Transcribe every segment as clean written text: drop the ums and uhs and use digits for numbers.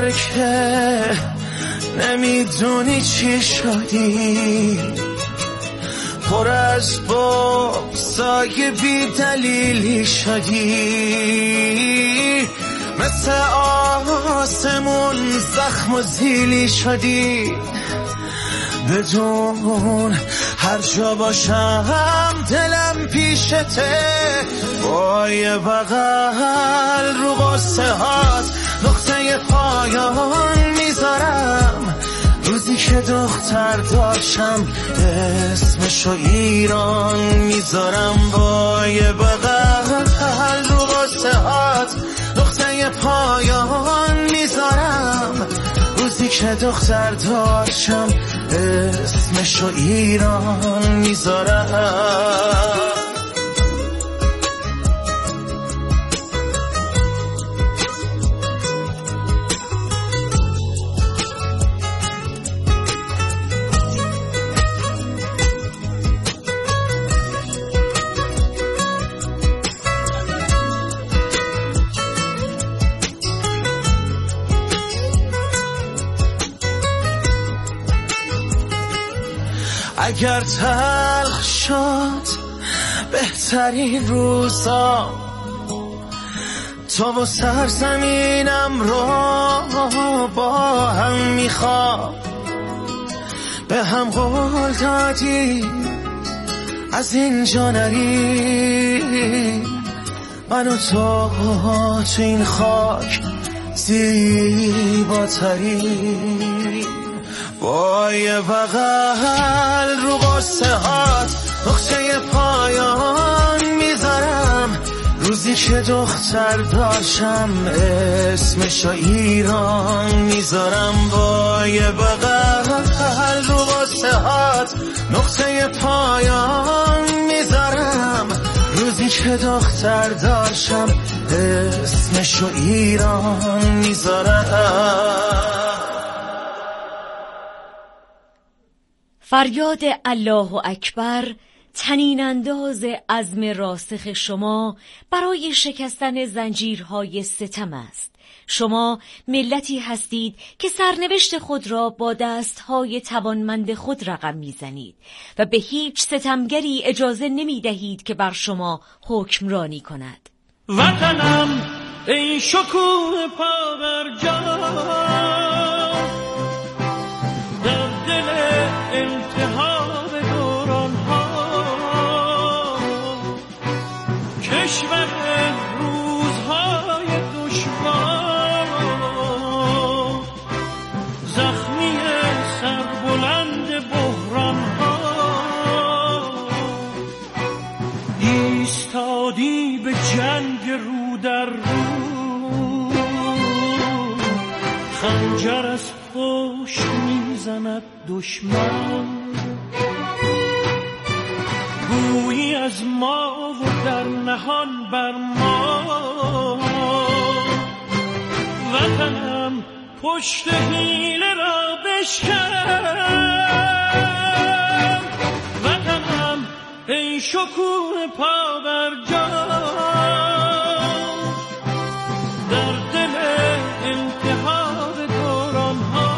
که نمیدونی چی شدی، پر از بغضای بی دلیلی شدی، مثل آسمون زخم و زیلی شدی. بدون هر جا باشم دلم پیشته، با یه بغل رو قصه هات نقطه پایان میذارم. روزی که دختر داشتم اسمشو ایران میذارم، با یه بغل رو قصه هات نقطه پایان میذارم. روزی که دختر داشتم اسمشو ایران میذارم. اگر تلخ شد بهترین روزا، تو و سرزمینم رو با هم میخوام. به هم قول دادی از اینجا نری، من و تو این خاک زیباتری. با یه بغل رو قصه هات نقطه پایان میذارم. روزی که دختر داشتم اسمشو ایران میذارم. با یه بغل رو قصه هات نقطه پایان میذارم. روزی که دختر داشتم اسمشو ایران میذارم. فریاد الله اکبر طنین انداز عزم راسخ شما برای شکستن زنجیرهای ستم است. شما ملتی هستید که سرنوشت خود را با دستهای توانمند خود رقم میزنید و به هیچ ستمگری اجازه نمی دهید که بر شما حکمرانی کند. وطنم ای شکوه پابرجا، در دل التهاب دوران ها، کشور روزهای دشوار، زخمی سربلند بحران ها، ایستادی به جنگ رو در رو، خنجر از پشت میزند دشمن، گویی از ما و در نهان بر ما. وطنم پشت حیله را بشکن، وطنم ای شکوه پابرجا، در دل التهاب دوران ها.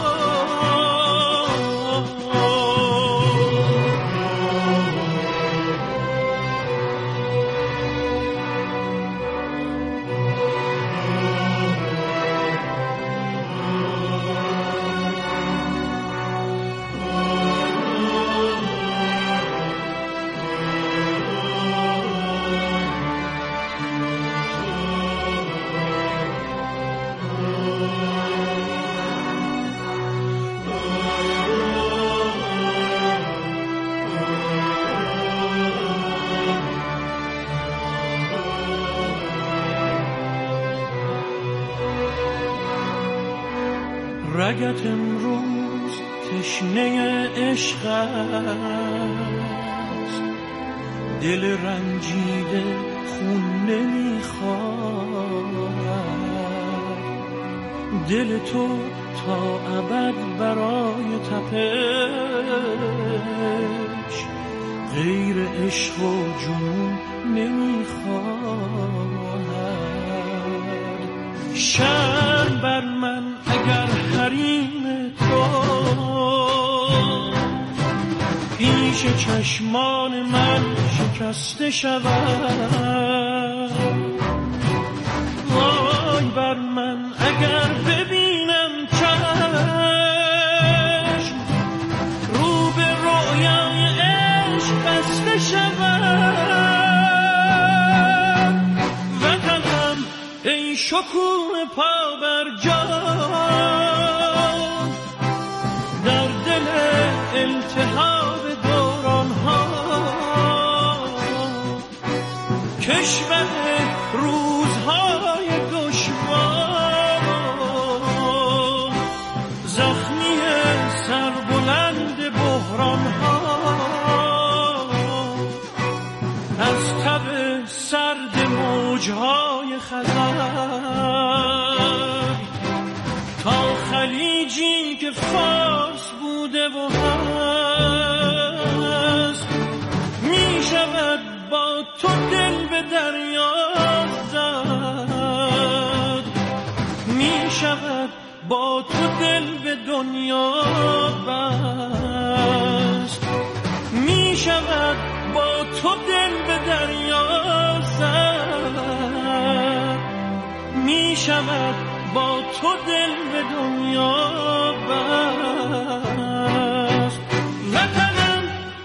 رگت امروز تشنه عشق است، دل رنجیده خون نمیخواد، دل تو تا ابد برای تپش غیر عشق و جنون نمیخواد. شرم بر من اگر حریم تو پیش چشمان من شکسته شود. وای بر من اگر ببینم چشم رو به رویای عشق بسته شود. وطنم ای شکوه پا بر جا در دل التهاب دوران ها، کشور روزهای دشوار، زخمی سربلند بحران ها، از تب سرد موجهای خزر تا خلیجی که فارس بوده و هست، می شود با تو دل به دریا زد، می شود با تو دل به دنیا بست، می شود با تو دل به دریا زد، می شود با تو دل به دنیا بست. وطنم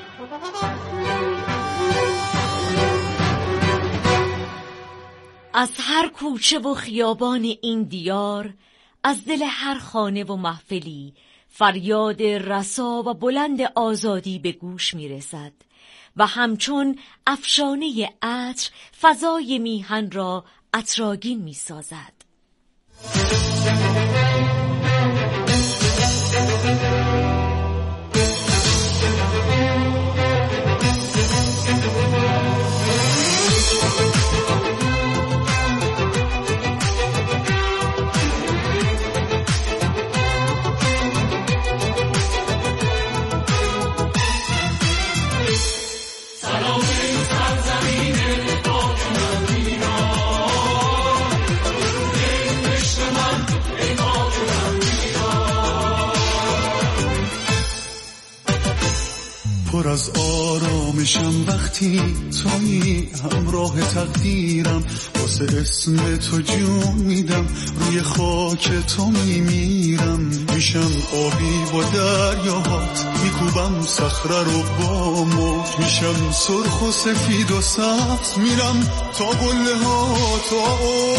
از هر کوچه و خیابان این دیار، از دل هر خانه و محفلی فریاد رسا و بلند آزادی به گوش می رسد و همچون افشانه عطر فضای میهن را عطرآگین می سازد. پر از آرامشم وقتی تویی همراه تقدیرم، واسه اسم تو جون میدم، روی خاک تو میمیرم، میشم آبی با دریاهات، میکوبم صخره رو با موج، میشم سرخ و سفید و سبز، میرم تا قله ها تا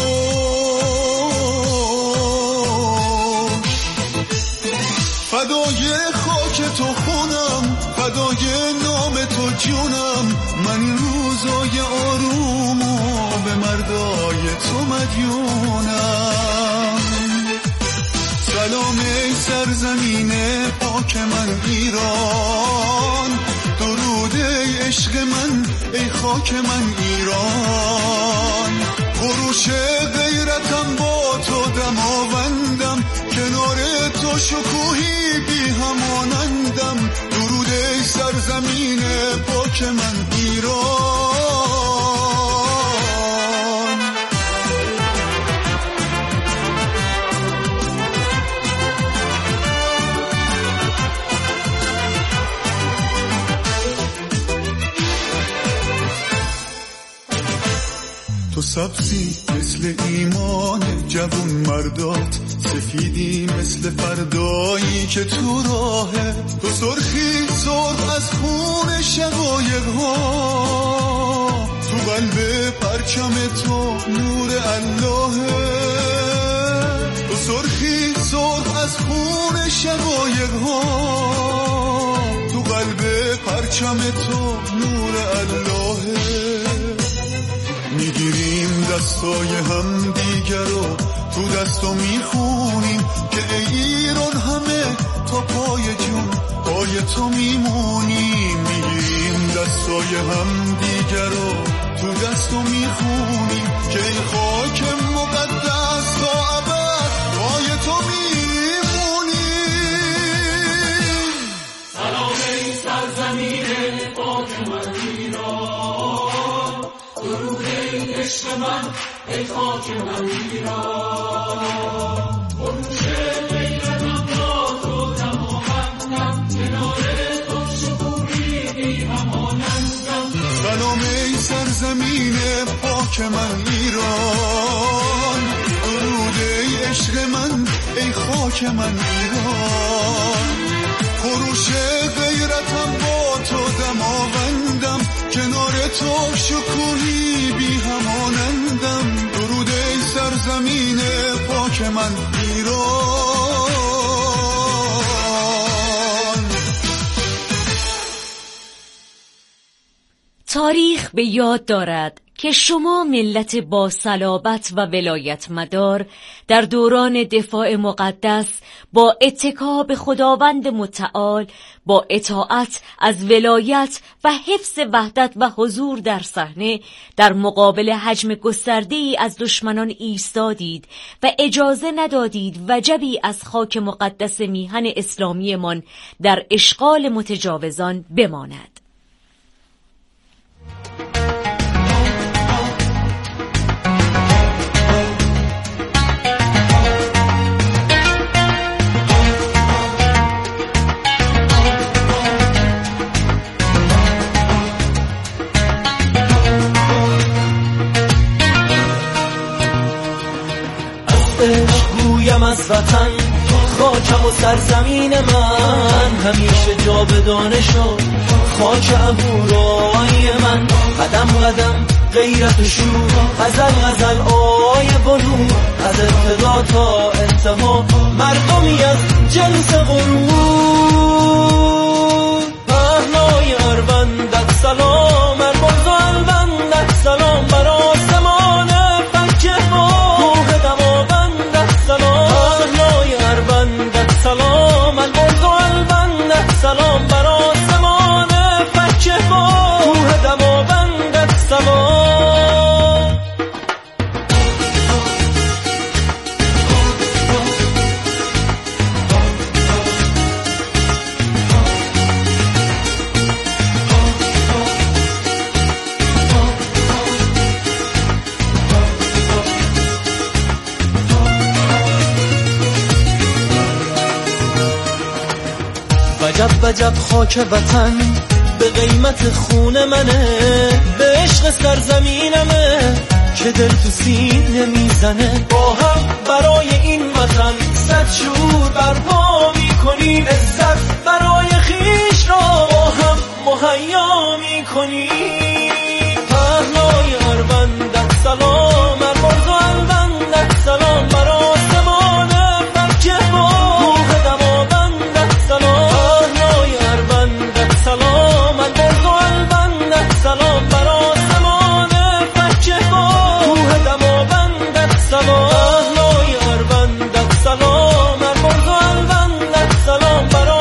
فدای خاک تو خونم، فدای نام تو جونم، من این روزای آرومو به مردای تو مدیونم. سلام ای سرزمین پاک من ایران، درود ای عشق من ای خاک من ایران، خروش غیرتم با تو دماوندم، کنار تو شکوهی بی همانندم، درود ای سرزمین پاک من ایران. تو سبزی مثل ایمان جوون مردات، سفیدی مثل فردایی که تو راهه، تو سرخی سرخ از خون شقایق ها، تو قلب پرچم تو نور اللهه، تو سرخی سرخ از خون شقایق ها، تو قلب پرچم تو نور اللهه. میگیریم دستای هم دیگر رو تو دستو میخونیم که ای ایران همه تا پای جون پای تو میمونیم، میگیریم دستای هم دیگر رو تو دستو میخونیم که ای خاک مقدس تا ابد پای تو میمونیم. سلام ای سرزمین پاک من ایران، درود ای عشق من ای خاک من ایران خروش غیرتم با تو تمامندم کنار تو شکوهی بی همانندم سلام ای سرزمین پاک من ایران درود ای عشق من ای خاک من ایران خروش غیرتم با تو دماوندم کنار تو شکوهی بی همانندم درود ای سرزمین پاک من ایران. تاریخ به یاد دارد که شما ملت با صلابت و ولایت مدار در دوران دفاع مقدس با اتکا به خداوند متعال با اطاعت از ولایت و حفظ وحدت و حضور در صحنه در مقابل حجم گسترده‌ای از دشمنان ایستادید و اجازه ندادید وجبی از خاک مقدس میهن اسلامیمان در اشغال متجاوزان بماند. گویم از وطن خاکم و سرزمین من همیشه جاودانه شد خاک عبورای من قدم قدم غیرت و شور غزل غزل آی بلور از ابتدا تا انتها مردمی از جنس غرور پهنای اروندت سلام ارمز و البندت سلام بر آسمان فکه روح دماوندت سلام پهنای اروندت سلام ارمز و البندت سلام بر آسمان فکه روح دماوندت سلام. وجب وجب خاک وطن به قیمت خون منه به عشق سرزمینمه که دل تو سینه میزنه با هم برای این وطن صد شور برپا میکنیم عزت برای خیش را با هم مهیا میکنیم پهنای اروندت سلام ارمز و البندت سلام بر آسمان فکه روح دماوندت سلام سلام البرز و البندت سلام بر آسمان فکه روح دماوندت سلام پهنای اروندت سلام البرز و البندت سلام بر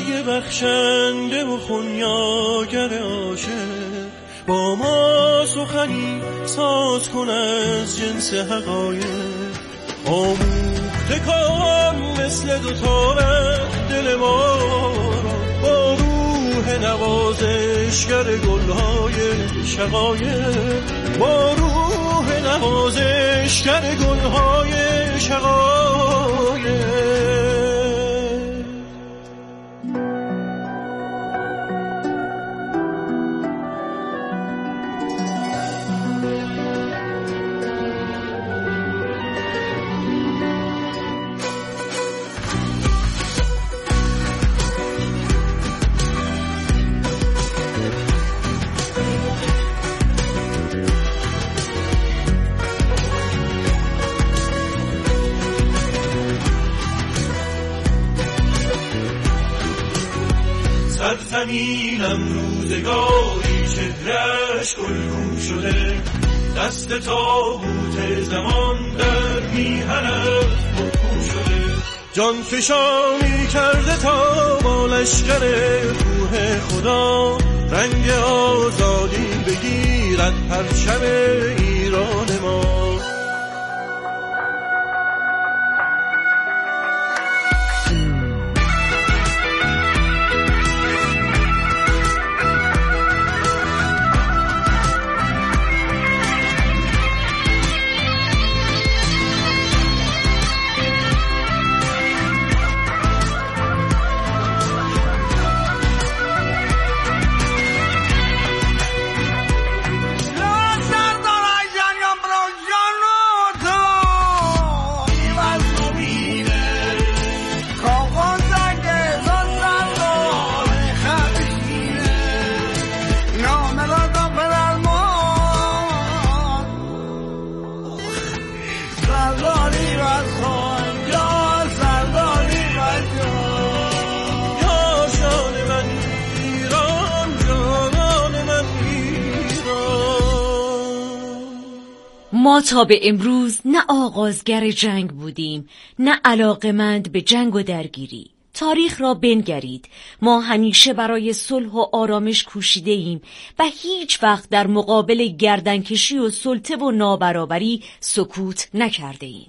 اشک بخشنده و خونیاگر عاشق با ما سخنی ساز کن از جنس حقایق. آموخته کن مثل دو تارک دل ما با روح نوازشگر گلهای شقایق، با روح نوازشگر گلهای شقایق. زمینم روزگاری چهرش گلگون شده، دست تابوت زمان در میهنت مدفون شده. جان فشانی کرده تا با لشکر روح خدا رنگ آزادی بگیرد پرچم ایران ما. ما تا به امروز نه آغازگر جنگ بودیم نه علاقمند به جنگ و درگیری. تاریخ را بنگرید، ما همیشه برای صلح و آرامش کوشیده ایم و هیچ وقت در مقابل گردنکشی و سلطه و نابرابری سکوت نکرده ایم.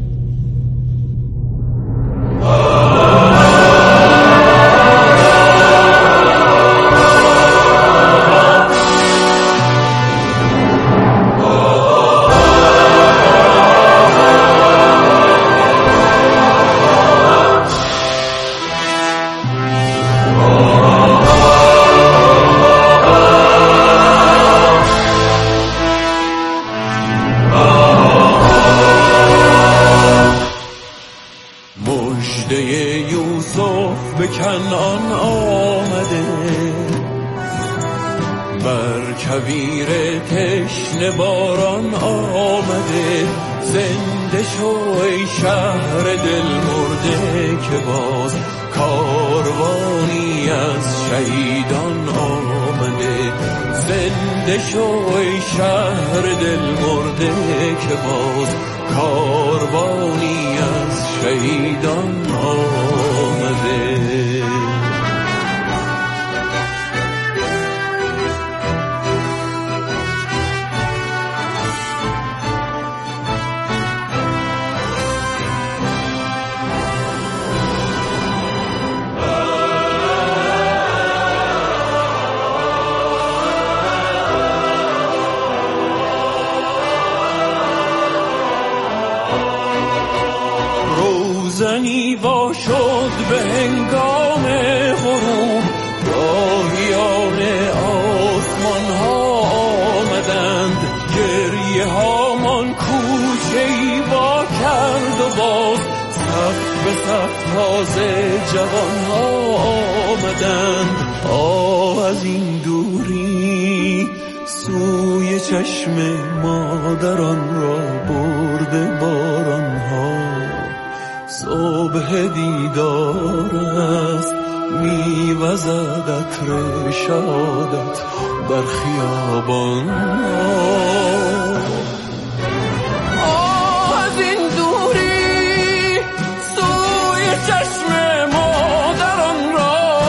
کنعان آمده، بر کویر تشنه باران آمده. زنده شو ای شهر دل مرده که باز کاروانی از شهیدان آمده. زنده شو ای شهر دل مرده که باز کاروانی از شهیدان آمده. روزنی وا شد به هنگام غروب، راهیان آسمان ها آمدند. گریه هامان کوچه‌ای وا کرد و باز صف به صف تازه جوان ها آمدند. آه از این دوری سوی چشم مادران را برده باران ها. صبح دیدار است میوزد عطر شهادت بر خیابان. از این دوری سوی چشم مادران را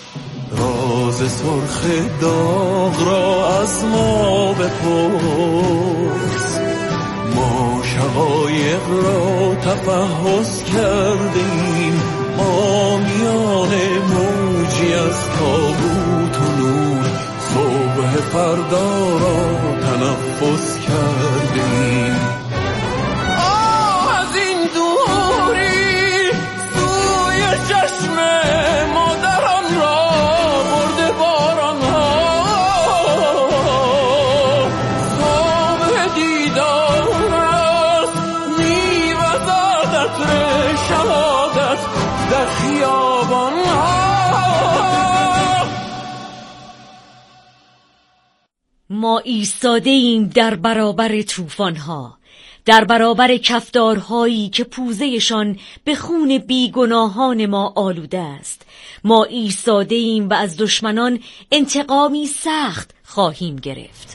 راز سرخ داغ را از ما بپرس، ما شقایق را تفحص کردیم، ما میان موجی از تابوت و نور صبح فردا را تنفس کردیم. از این دوری سوی چشم مادران را برده باران ها، صبح دیدار است میوزد عطر شهادت در خیابان ها. ما ایستاده ایم در برابر طوفان ها، در برابر کفتارهایی که پوزهشان به خون بیگناهان ما آلوده است. ما ایستاده ایم و از دشمنان انتقامی سخت خواهیم گرفت.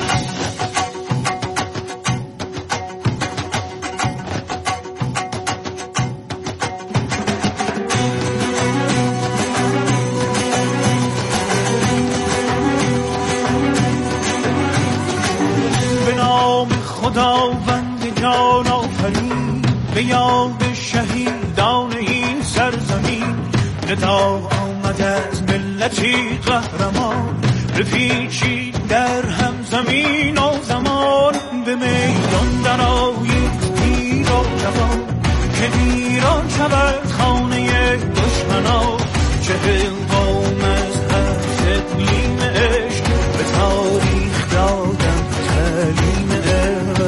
خداوند جان آفرین، به یاد شهیدان این سرزمین، ندا آمد از ملتی قهرمان، بپیچید در هم زمین و زمان، به میدان درآیید پیر و جوان، که ایران شود خانه دشمنان. 40 قوم از هر اقلیم عشق به تاریخ دادن تعلیم عشق.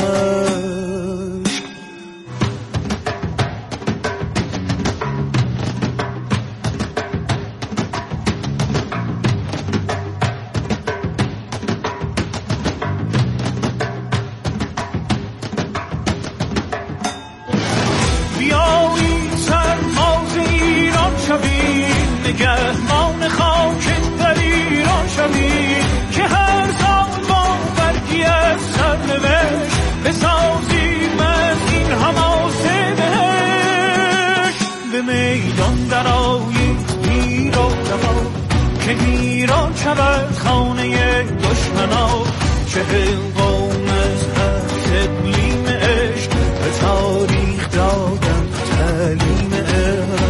بیایید سرباز ایران شوید، نگهبان خاک در ایران شوید، که هر سال با برگی از سرنوشت بسازیم از این حماسه بهشت. به میدان درآیید پیر و جوان، که ایران شود خانه دشمنان. 40 قوم از هر اقلیم عشق به تاریخ دادن تعلیم عشق.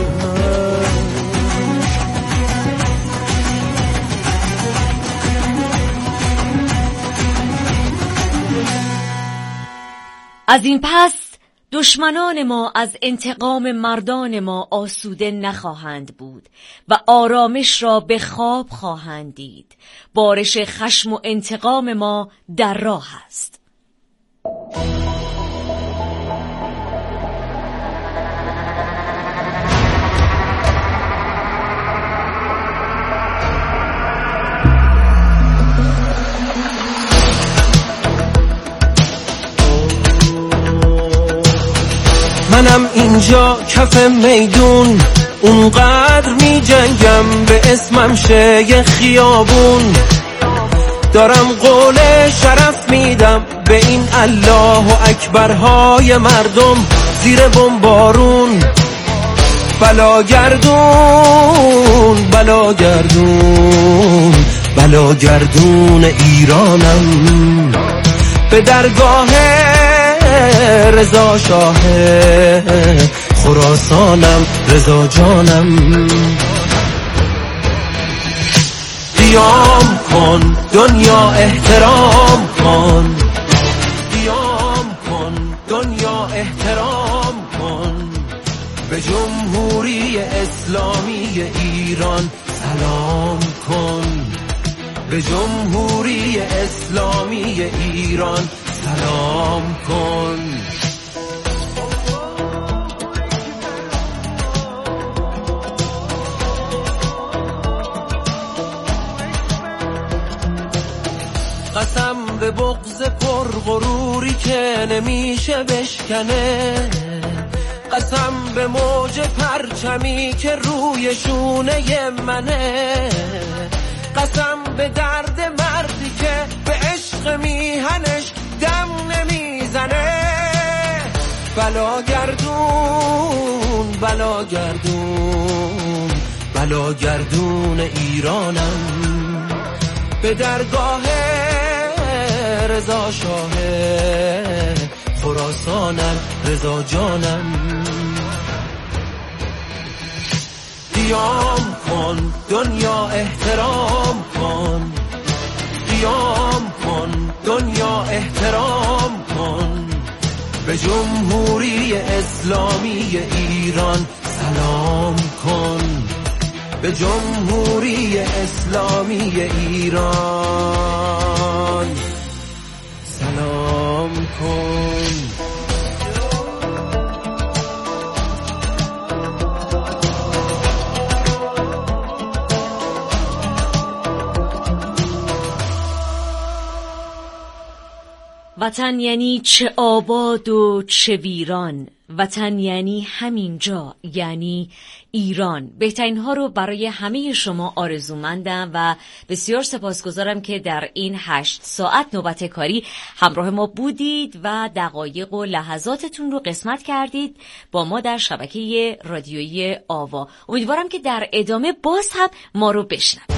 از این پس دشمنان ما از انتقام مردان ما آسوده نخواهند بود و آرامش را به خواب خواهند دید. بارش خشم و انتقام ما در راه است. منم اینجا کف میدون، اونقدر می جنگم به اسمم شه خیابون، دارم قول شرف میدم به این الله و اکبرهای مردم زیر بمبارون. بلاگردون بلاگردون بلاگردون ایرانم، به درگاه رضا شاه خراسانم، رضا جانم. قیام کن دنیا احترام کن، قیام کن دنیا احترام کن، به جمهوری اسلامی ایران سلام کن، به جمهوری اسلامی ایران سلام کن. قسم به بغض پرغروری که نمیشه بشکنه، قسم به موج پرچمی که روی شونه منه، قسم به درد مردی که به عشق میهنش دم نمیزنه. بلاگردون بلاگردون بلاگردون ایرانم، به درگاه رضا شاه خراسانم، رضا جانم. قیام کن دنیا احترام کن، قیام کن دنیا احترام کن، به جمهوری اسلامی ایران سلام کن، به جمهوری اسلامی ایران سلام کن. وطن یعنی چه آباد و چه ویران، وطن یعنی همینجا، یعنی ایران. بهترین ها رو برای همه شما آرزومندم و بسیار سپاسگزارم که در این 8 ساعت نوبت کاری همراه ما بودید و دقایق و لحظاتتون رو قسمت کردید با ما در شبکه رادیویی آوا. امیدوارم که در ادامه باز هم ما رو بشنوید.